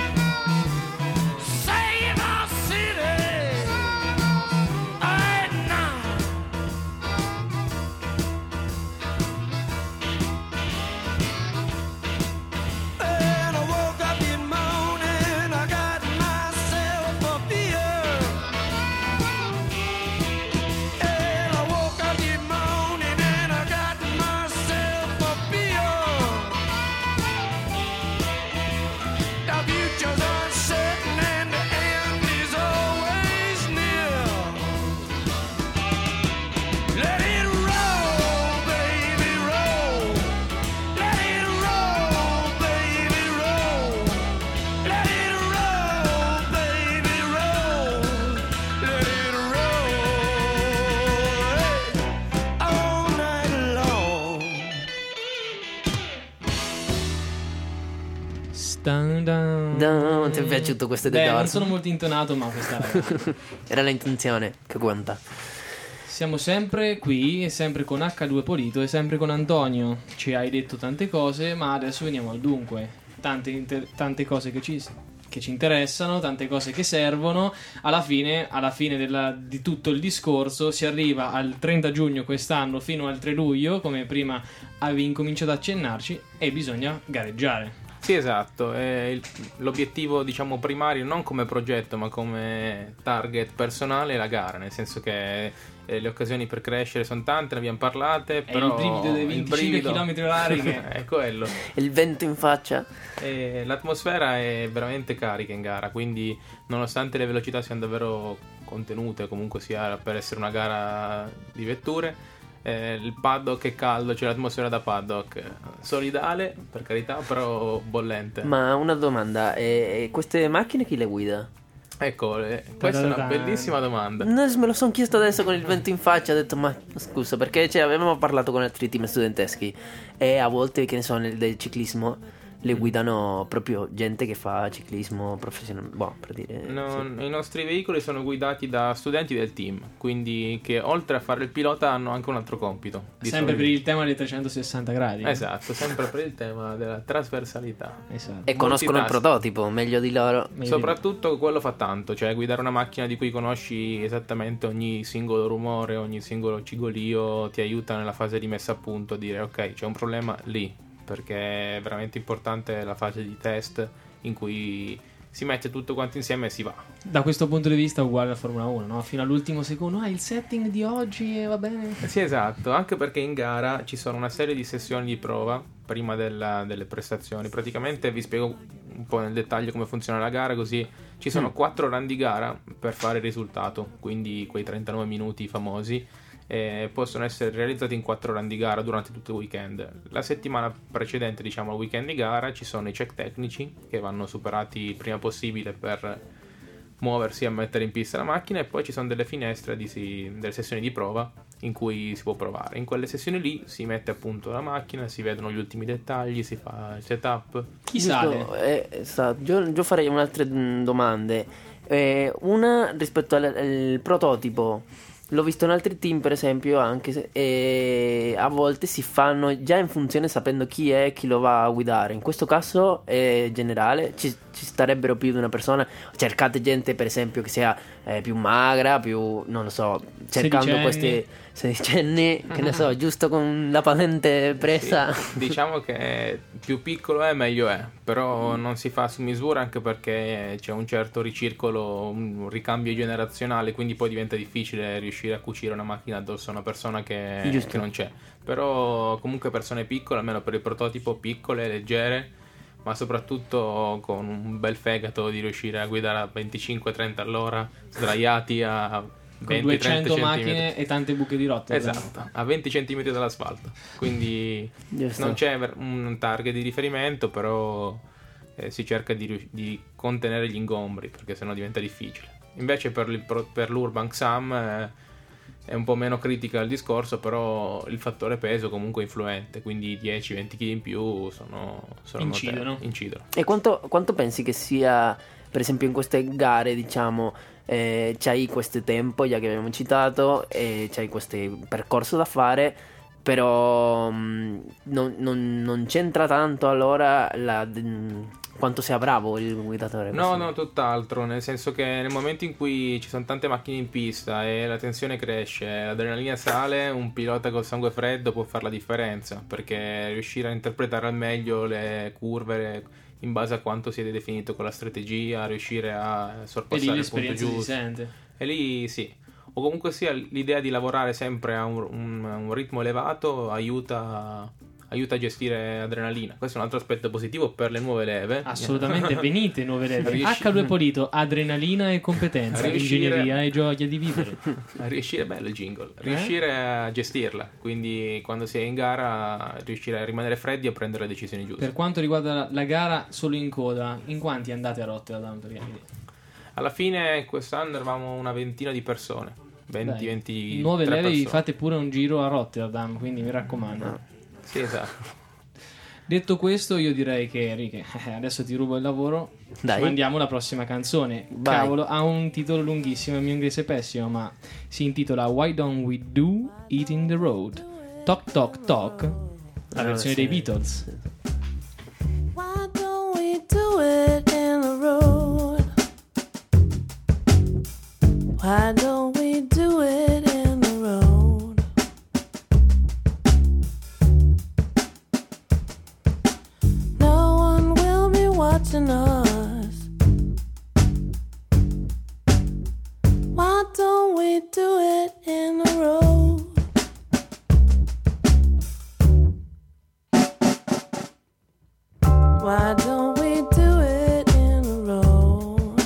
save our city, at night. And I woke up in morning, I got myself a beer. And I woke up in morning and I got myself a beer. The future's uncertain and the end is always near. Let it roll, baby, roll. Let it roll, baby, roll. Let it roll, baby, roll. Let it roll all night long. Stan dan. No, ti è piaciuto questo The Beh, non Doors? sono molto intonato, ma questa Era l'intenzione che conta. Siamo sempre qui, e sempre con acca due Polito e sempre con Antonio. Ci hai detto tante cose, ma adesso veniamo al dunque. Tante, inter- tante cose che ci, che ci interessano, tante cose che servono. Alla fine, alla fine della- di tutto il discorso si arriva al trenta giugno quest'anno fino al tre luglio, come prima avevi incominciato a accennarci, e bisogna gareggiare. Sì, esatto, è il- l'obiettivo diciamo primario non come progetto ma come target personale è la gara, nel senso che eh, le occasioni per crescere sono tante, ne abbiamo parlate, È però il brivido dei il venticinque brivido- chilometri orari che... è quello. Il vento in faccia. E l'atmosfera è veramente carica in gara, quindi nonostante le velocità siano davvero contenute, comunque sia per essere una gara di vetture, eh, il paddock è caldo, c'è l'atmosfera da paddock, solidale per carità, però bollente. Ma una domanda, e, e queste macchine chi le guida? Ecco, eh, questa è una bellissima domanda. No, me lo sono chiesto adesso con il vento in faccia, ho detto ma scusa, perché cioè, avevamo parlato con altri team studenteschi e a volte, che ne so, nel del ciclismo le guidano proprio gente che fa ciclismo professionale, boh, per dire. No, sì. I nostri veicoli sono guidati da studenti del team, quindi che oltre a fare il pilota hanno anche un altro compito. Di Sempre per solito. il tema dei trecentosessanta gradi. Esatto, sempre per il tema della trasversalità. Esatto. E conoscono il multitask. prototipo meglio di loro. Meglio Soprattutto quello fa tanto, cioè guidare una macchina di cui conosci esattamente ogni singolo rumore, ogni singolo cigolio ti aiuta nella fase di messa a punto a dire ok, c'è un problema lì, perché è veramente importante la fase di test in cui si mette tutto quanto insieme e si va. Da questo punto di vista uguale alla Formula uno, no? Fino all'ultimo secondo, ah, il setting di oggi va bene. Sì, esatto, anche perché in gara ci sono una serie di sessioni di prova prima della- delle prestazioni. Praticamente vi spiego un po' nel dettaglio come funziona la gara, così ci sono quattro run di gara per fare il risultato, quindi quei trentanove minuti famosi eh, possono essere realizzati in quattro run di gara durante tutto il weekend. La settimana precedente, diciamo al weekend di gara, ci sono i check tecnici che vanno superati il prima possibile per muoversi a mettere in pista la macchina, e poi ci sono delle finestre di si- delle sessioni di prova in cui si può provare. In quelle sessioni lì si mette a punto la macchina, si vedono gli ultimi dettagli, si fa il setup. Chi Giusto, sale? eh, sta- io, io farei un'altra mm, domande. Eh, una rispetto al, al prototipo. L'ho visto in altri team, per esempio, anche se e a volte si fanno già in funzione sapendo chi è, chi lo va a guidare. In questo caso è generale, ci, ci starebbero più di una persona. Cercate gente, per esempio, che sia eh, più magra, più, non lo so, cercando Sedicenni. questi sedicenni, che ne so, giusto con la patente presa. Sì, diciamo che più piccolo è meglio è, però non si fa su misura, anche perché c'è un certo ricircolo, un ricambio generazionale, quindi poi diventa difficile riuscire a cucire una macchina addosso a una persona che, Giusto. che non c'è. Però comunque persone piccole, almeno per il prototipo, piccole, leggere, ma soprattutto con un bel fegato di riuscire a guidare a venticinque trenta all'ora, sdraiati a venti duecento trenta macchine centimetri. e tante buche di Rotterdam. Esatto, a venti centimetri dall'asfalto. Quindi Giusto. non c'è ver- un target di riferimento, però eh, si cerca di, rius- di contenere gli ingombri, perché sennò diventa difficile. Invece per, il pro- per l'Urban Xam eh, è un po' meno critica il discorso, però il fattore peso comunque è influente, quindi dieci venti chili in più sono, sono Incidono. notevoli, incidono. E quanto, quanto pensi che sia, per esempio in queste gare, diciamo, eh, c'hai questo tempo, già che abbiamo citato, e c'hai questo percorso da fare, però mh, non, non- non c'entra tanto allora la- mh, quanto sia bravo il guidatore? No, Questo- no, tutt'altro, nel senso che nel momento in cui ci sono tante macchine in pista e la tensione cresce, l'adrenalina sale, un pilota col sangue freddo può fare la differenza, perché riuscire a interpretare al meglio le curve in base a quanto siete definito con la strategia, riuscire a E lì sorpassare il punto l'esperienza si giusto. sente. E lì sì, o comunque sia l'idea di lavorare sempre a un, un- un ritmo elevato aiuta, aiuta a gestire adrenalina. Questo è un altro aspetto positivo per le nuove leve. Assolutamente, venite nuove leve. Riusci- acca due Polito, adrenalina e competenza, Riuscire- ingegneria e gioia di vivere. A riuscire, bello il Eh? jingle, riuscire a gestirla, quindi quando si è in gara riuscire a rimanere freddi e a prendere le decisioni giuste. Per quanto riguarda la, la gara solo in coda, in quanti andate a Rotterdam? Perché Alla fine quest'anno eravamo una ventina di persone, venti Dai, venti nuove leve vi fate pure un giro a Rotterdam, quindi mi raccomando. Sì, esatto. Detto questo, io direi che Enrique, eh, adesso ti rubo il lavoro. Dai. Ci mandiamo la prossima canzone. Vai. Cavolo, ha un titolo lunghissimo, il mio inglese è pessimo, ma si intitola Why Don't We Do It in the Road? Talk Talk Talk, la Ah, versione sì. dei Beatles. Why don't we do it in the road? Why don't we do it in the road? No one will be watching us. Why don't we do it in the road? Why don't we do it in the road?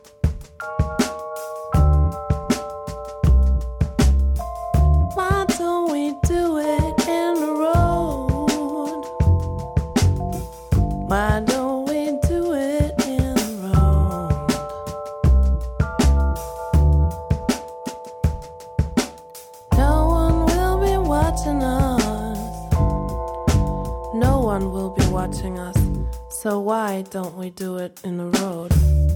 Why don't we do it in the road? Why don't we do it in the road? No one will be watching us. No one will be watching us. So why don't we do it in the road?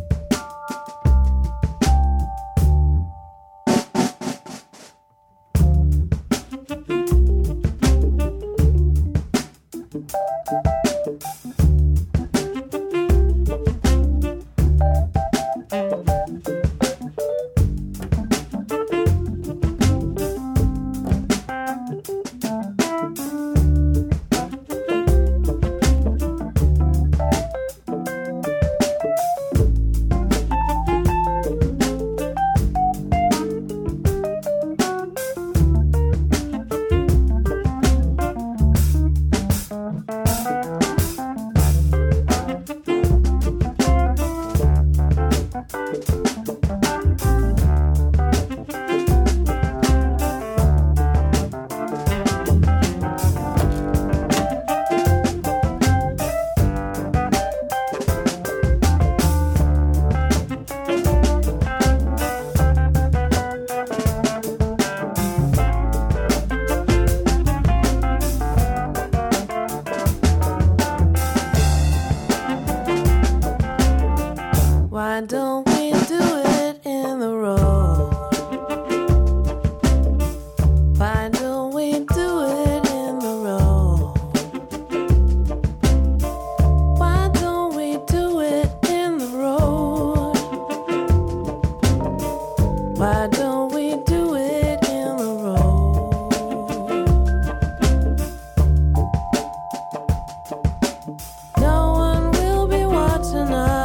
Why don't we do it in the road? Why don't we do it in the road? Why don't we do it in the road? Why don't we do it in the road? No one will be watching us.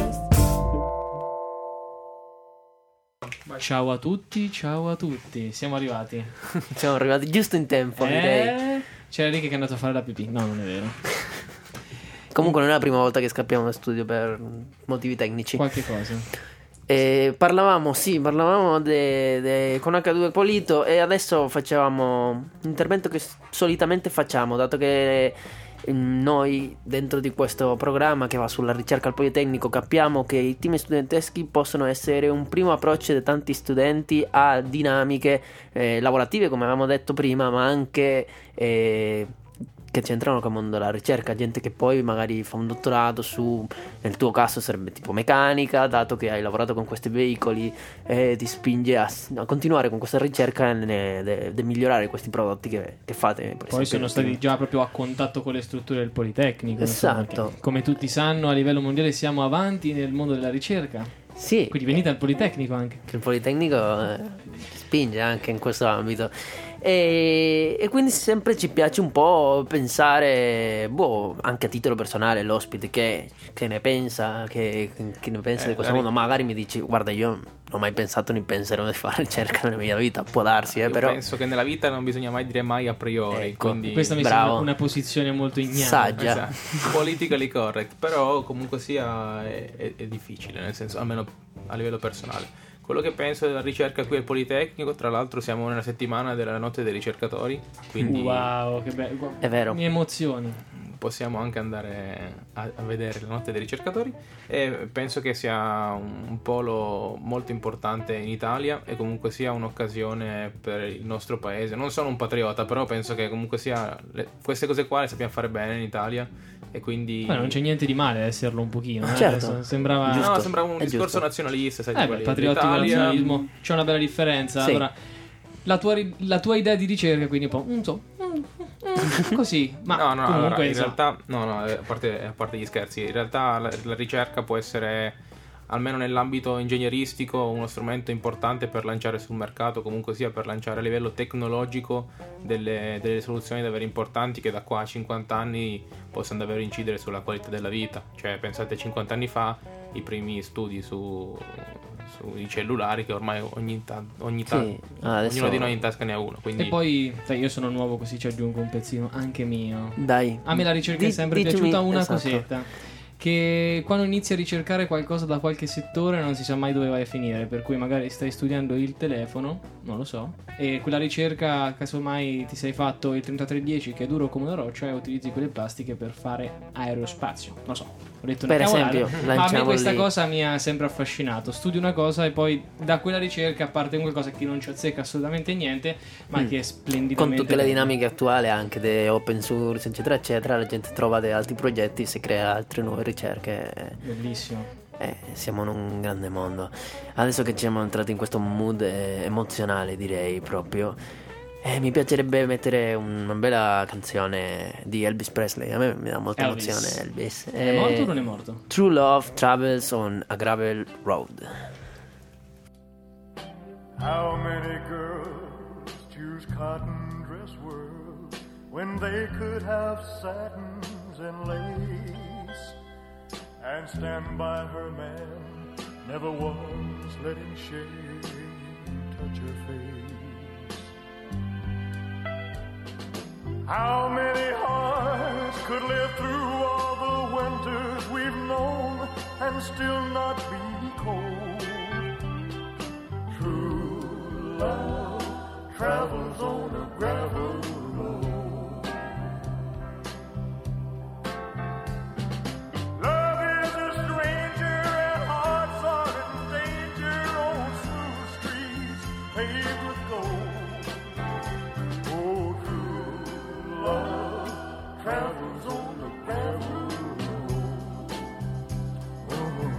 Ciao a tutti, ciao a tutti. Siamo arrivati. Siamo arrivati giusto in tempo, direi. Eh, c'era Enrique che è andato a fare la pipì. No, non è vero. Comunque non è la prima volta che scappiamo da studio per motivi tecnici. Qualche cosa. Eh, parlavamo, sì, parlavamo de- de- con acca due Polito e adesso facevamo un intervento che s- solitamente facciamo, dato che mm, noi dentro di questo programma che va sulla ricerca al Politecnico capiamo che i team studenteschi possono essere un primo approccio di tanti studenti a dinamiche eh, lavorative, come avevamo detto prima, ma anche eh, che c'entrano con il mondo della ricerca, gente che poi magari fa un dottorato su, nel tuo caso sarebbe tipo meccanica, dato che hai lavorato con questi veicoli e ti spinge a, a continuare con questa ricerca e di migliorare questi prodotti che, che fate. Per Poi esempio, sono stati già proprio a contatto con le strutture del Politecnico. insomma, Esatto. che, come tutti sanno, a livello mondiale siamo avanti nel mondo della ricerca. Sì, Quindi venite al Politecnico anche. che il Politecnico eh, spinge anche in questo ambito. E, e quindi sempre ci piace un po' pensare, boh, anche a titolo personale, l'ospite che, che ne pensa, che, che ne pensa Eh, di questo ri- mondo. Magari mi dici, guarda, io non ho mai pensato né penserò di fare ricerca nella mia vita, può darsi, eh, Io però penso che nella vita non bisogna mai dire mai a priori, Ecco, quindi Questa mi Bravo. sembra una posizione molto ignara. saggia. esatto, politically correct, però comunque sia è, è- è difficile, nel senso, almeno a livello personale. Quello che penso della ricerca qui al Politecnico, tra l'altro siamo nella settimana della notte dei ricercatori, quindi Wow, che bello. È vero. Mi emozioni. possiamo anche andare a, a vedere la notte dei ricercatori e penso che sia un, un polo molto importante in Italia e comunque sia un'occasione per il nostro paese. Non sono un patriota, però penso che comunque sia le, queste cose qua le sappiamo fare bene in Italia e quindi Beh, non c'è niente di male a esserlo un pochino, eh? Certo. Adesso sembrava Giusto. no, sembrava un È discorso giusto. nazionalista, sai, Eh, tipo beh, lì, patriottico e l'Italia- nazionalismo c'è una bella differenza. Sì. Allora, la tua, ri- la tua idea di ricerca, quindi un po' non so, mm, mm, così, ma no, no, comunque allora, in insomma, realtà, no, no, a parte, a parte gli scherzi, in realtà la, la ricerca può essere, almeno nell'ambito ingegneristico, uno strumento importante per lanciare sul mercato, comunque sia per lanciare a livello tecnologico delle, delle soluzioni davvero importanti che da qua a cinquanta anni possano davvero incidere sulla qualità della vita. Cioè, pensate cinquanta anni fa, i primi studi su sui cellulari, che ormai ogni, ta- ogni ta- Sì, ah, adesso- ognuno di noi in tasca ne ha uno, quindi e poi sai, io sono nuovo così ci aggiungo un pezzino anche mio. Dai. A me la ricerca è Di- sempre ditemi- piaciuta una esatto. cosetta, che quando inizi a ricercare qualcosa da qualche settore non si sa mai dove vai a finire, per cui magari stai studiando il telefono, non lo so, e quella ricerca casomai ti sei fatto il trentatré dieci che è duro come una roccia e utilizzi quelle plastiche per fare aerospazio, non lo so, ho detto una Per cavolata, esempio, ma a me lanciamo questa lì. cosa mi ha sempre affascinato. Studio una cosa e poi da quella ricerca parte un qualcosa che non ci azzecca assolutamente niente, ma Mm. che è splendidamente Con tutte le bello. dinamiche attuali anche di open source eccetera eccetera, la gente trova dei altri progetti, si crea altre nuove ricerche. Bellissimo. Eh, siamo in un grande mondo. Adesso che siamo entrati in questo mood eh, emozionale, direi proprio, eh, mi piacerebbe mettere una bella canzone di Elvis Presley. A me mi dà molta Elvis. emozione Elvis. È Eh, morto o non è morto? True Love Travels on a Gravel Road. How many girls choose cotton dress world when they could have satins and lace and stand by her man, never once let him shade touch her face. How many hearts could live through all the winters we've known and still not be cold? True love travels on a gravel road. Love is a stranger and hearts are in danger on smooth streets paved with gold. Oh, true love travels on a gravel road. Oh.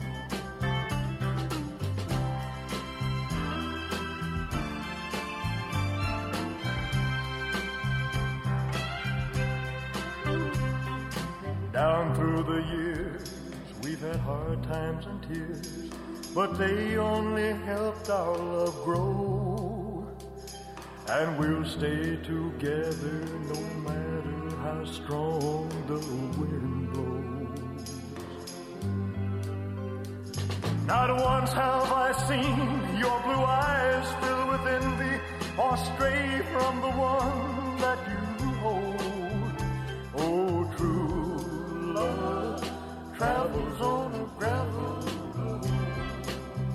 Down through the years, we've had hard times and tears, but they only helped our love grow. And we'll stay together no matter how strong the wind blows. Not once have I seen your blue eyes fill with envy or stray from the one that you hold. Oh, true love travels on a gravel road.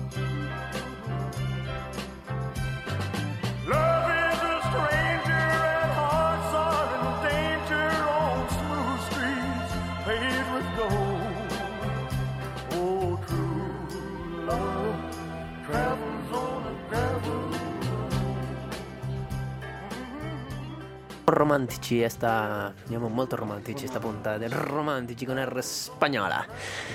romantici esta, andiamo molto romantici sta puntata, romantici con R spagnola.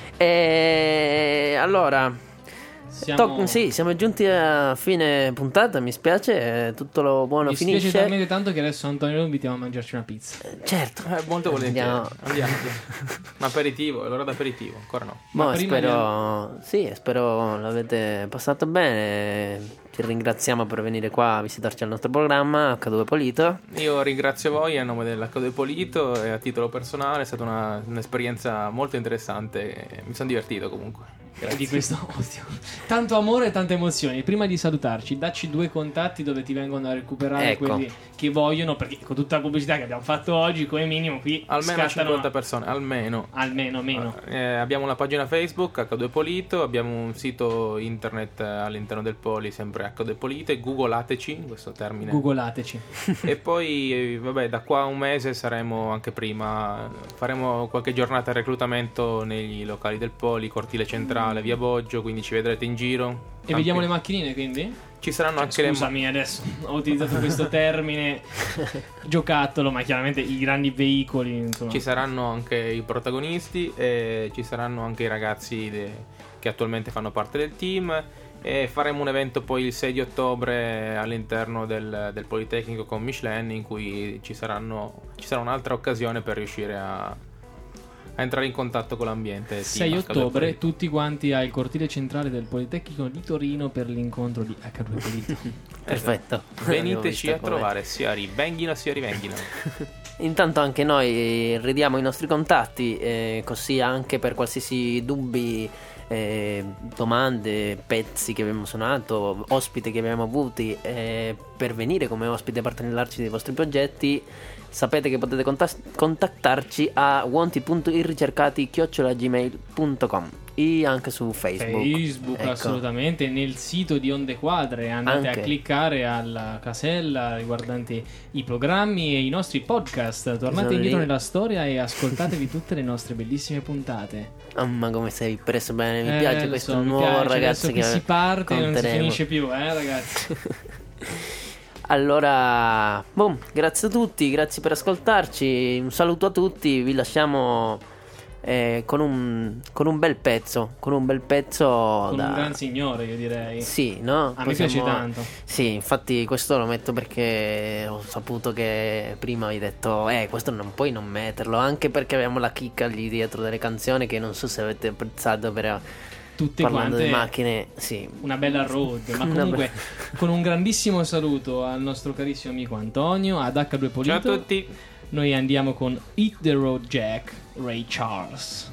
E allora Siamo... to- sì, siamo giunti a fine puntata, mi spiace, eh, tutto lo buono Mi finisce. spiace talmente tanto che adesso Antonio lo invitiamo a mangiarci una pizza. Certo. Eh, molto volentieri. Andiamo. Andiamo. Un aperitivo, è l'ora d'aperitivo, ancora no. Boh, Ma prima spero, sì, spero l'avete passato bene. Ci ringraziamo per venire qua a visitarci al nostro programma acca due Polito. Io ringrazio voi a nome dell'acca due Polito e a titolo personale, è stata una- un'esperienza molto interessante e mi sono divertito comunque. Di questo odio. Tanto amore e tante emozioni. Prima di salutarci, dacci due contatti dove ti vengono a recuperare Ecco. quelli che vogliono, perché con tutta la pubblicità che abbiamo fatto oggi, come minimo qui Almeno scattano cinquanta persone, almeno. almeno meno. Eh, abbiamo una pagina Facebook acca due Polito, abbiamo un sito internet all'interno del Poli, sempre acca due Polito, e googolateci, questo termine. Googlateci. E poi, eh, vabbè, da qua a un mese saremo, anche prima, faremo qualche giornata di reclutamento negli locali del Poli, cortile centrale, via Boggio, quindi ci vedrete in giro. E vediamo le macchinine, quindi? Ci saranno anche le ma- Scusami, adesso ho utilizzato questo termine giocattolo, ma chiaramente i grandi veicoli, insomma. Ci saranno anche i protagonisti e ci saranno anche i ragazzi de- che attualmente fanno parte del team, e faremo un evento poi il sei di ottobre all'interno del, del Politecnico con Michelin, in cui ci saranno ci sarà un'altra occasione per riuscire a, a entrare in contatto con l'ambiente. Team sei acca due ottobre, Polito. tutti quanti al cortile centrale del Politecnico di Torino per l'incontro di acca due Polito. Perfetto. Abbiamo Veniteci visto a com'è. trovare, sia rivenghino sia rivenghino. Intanto anche noi ridiamo i nostri contatti, eh, così anche per qualsiasi dubbi, eh, domande, pezzi che abbiamo suonato, ospiti che abbiamo avuti, eh, per venire come ospite a partellarci dei vostri progetti, sapete che potete contas- contattarci a wanted punto irricercati chiocciola gmail punto com e anche su Facebook. Facebook, Ecco. assolutamente. Nel sito di Onde Quadre andate Anche. a cliccare alla casella riguardante i programmi e i nostri podcast. Tornate Sono indietro lì. nella storia e ascoltatevi tutte le nostre bellissime puntate. Oh, ma come sei preso bene, mi Eh, piace lo questo so, mi nuovo piace. ragazzo Adesso che che si parte non si conteremo. finisce più, eh ragazzi. Allora, boom, grazie a tutti, grazie per ascoltarci, un saluto a tutti, vi lasciamo eh, con, un, con un bel pezzo, con un bel pezzo Con da... un gran signore, io direi. Sì, no? A me piace tanto. Sì, infatti questo lo metto perché ho saputo che prima hai detto eh, questo non puoi non metterlo, anche perché abbiamo la chicca lì dietro delle canzoni che non so se avete apprezzato, però Tutte parlando quante di macchine, sì. una bella road. Ma Una comunque, be- con un grandissimo saluto al nostro carissimo amico Antonio, ad acca due Polito. Ciao a tutti. Noi andiamo con Hit the Road Jack, Ray Charles.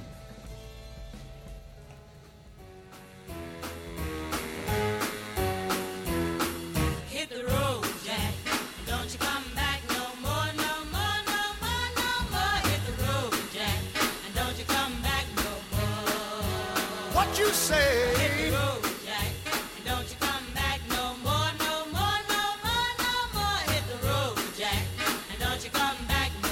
Hit the road, Jack. Don't you come back no more, no more, no more, no more. Hit the road, Jack. And don't you come back no more. What you say? Hit the road, Jack. And don't you come back no more, no more, no more, no more. Hit the road, Jack. And don't you come back no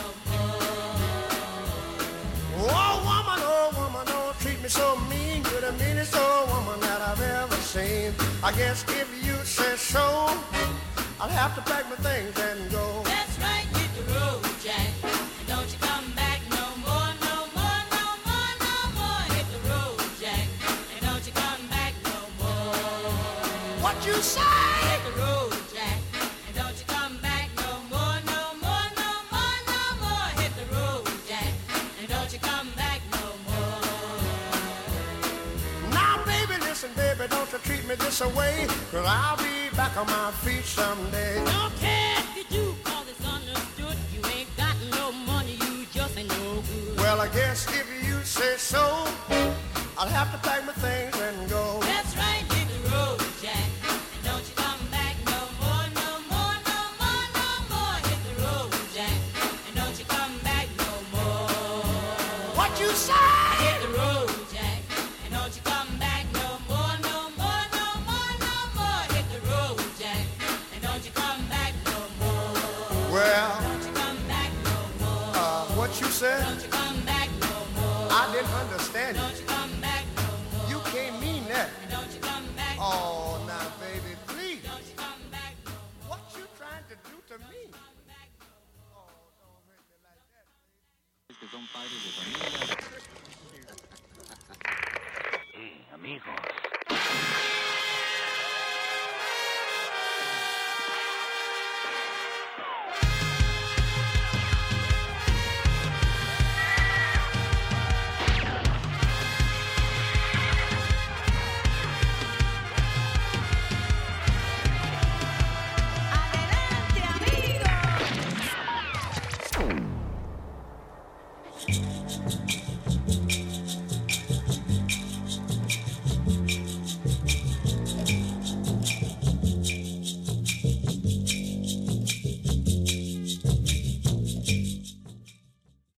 more. Oh woman, oh woman, don't treat me so mean. You're the meanest old woman that I've ever seen. I guess if you say so, I'll have to pack my things and go. That's right, hit the road, Jack. And don't you come back no more, no more, no more, no more. Hit the road, Jack. And don't you come back no more. What you say? Hit the road, Jack. And don't you come back no more, no more, no more, no more. Hit the road, Jack. And don't you come back no more. Now, baby, listen, baby, don't you treat me this away, 'cause I'll be back on my feet someday. Don't care if you do, 'cause it's understood. You ain't got no money, you just ain't no good. Well, I guess if you say so, I'll have to pack my things and go. That's right, hit the road, Jack. And don't you come back no more, no more, no more, no more. Hit the road, Jack. And don't you come back no more. What you say? Hit the road, Jack. And don't you come back no more, no more, no more, no more. Hit the road, Jack. And don't you come back no more. Well, Don't you come back no more. uh, what you said? Don't you come back no more. I didn't understand Don't it. you come back no more. You can't mean that. Don't you come back. Oh, now, baby, please. Don't you come back no more. What you trying to do to me? Come back no more. Oh. son padres de familia. Hey, amigos. Adelante, amigos.